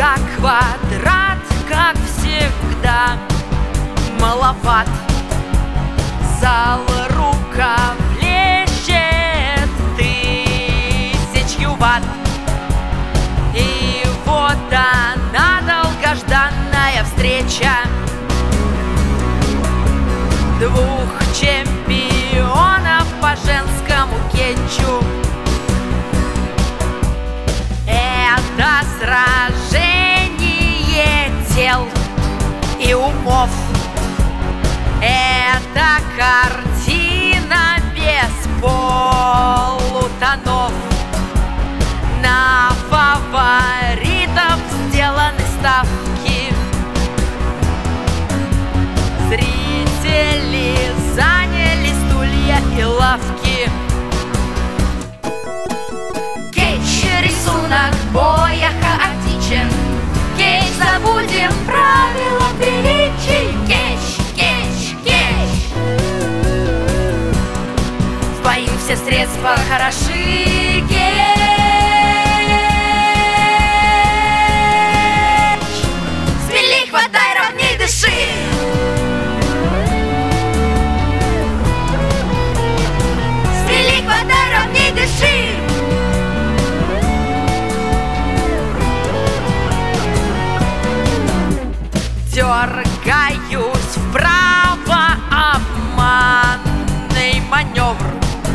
как квадрат, как всегда, маловат. Зал рукав лещет 1000 ватт. И вот она, долгожданная встреча двух чемпионов по женскому кетчу. Это сражение тел и умов. Это картина без полутонов. На фаворитов сделаны ставки. Зрители заняли стулья и лавки. Кетч, рисунок боя хаотичен. Кетч, забудем правила приличий. Кетч, кетч, кетч. В бою все средства хороши. Кетч. Смели, хватай, ровней дыши. Смели, хватай, ровней дыши. Дергаюсь вправо, обманный маневр.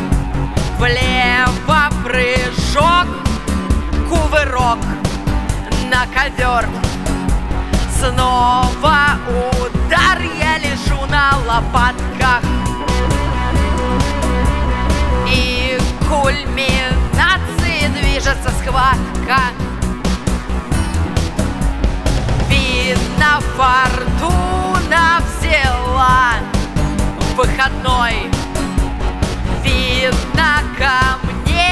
Влево прыжок, кувырок на ковер. Снова удар, я лежу на лопатках. И к кульминации движется схватка. Видно, фортуна взяла выходной. Видно, ко мне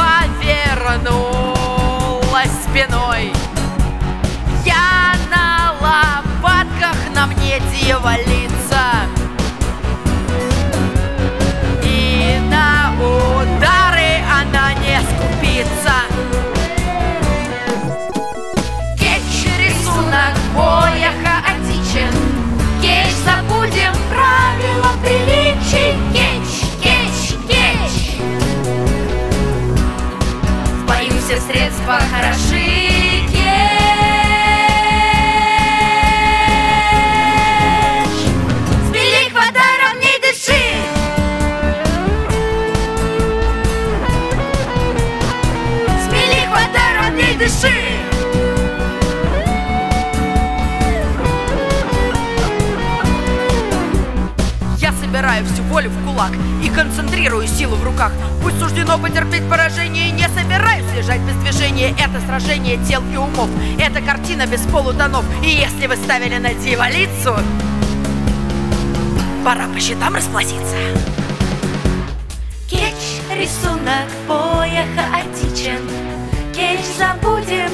повернулась спиной. Я на лопатках, на мне дьяволица. И на удары она не скупится. Кетч, рисунок боя хаотичен. Кетч, забудем правила приличий. Кетч, кетч, кетч. В бою все средства хороши. Кетч. Смели, хватай, ровней дыши. Смели, хватай, ровней дыши. Собираю всю волю в кулак и концентрирую силу в руках. Пусть суждено потерпеть поражение, не собираюсь лежать без движения. Это сражение тел и умов. Это картина без полутонов. И если вы ставили на дьяволицу, пора по счетам расплатиться. Кетч, рисунок боя хаотичен. Кетч, забудем